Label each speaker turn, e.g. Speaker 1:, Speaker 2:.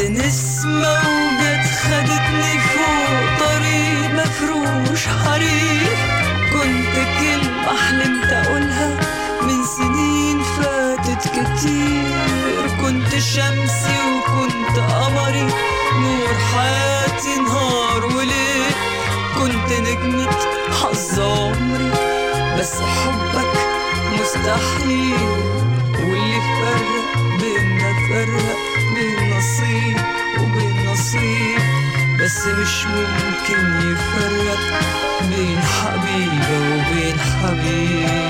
Speaker 1: نسمة وجت خدتني فوق طريق مفروش حريق. كنت كلمة حلمت أقولها من سنين فاتت كتير. كنت شمسي وكنت قمري، نور حياتي نهار وليل. كنت نجمة حظ عمري، بس حبك مستحيل. واللي فرق بينا فرق بين نصيب وبين نصيب، بس مش ممكن يفرق بين حبيبة وبين حبيب.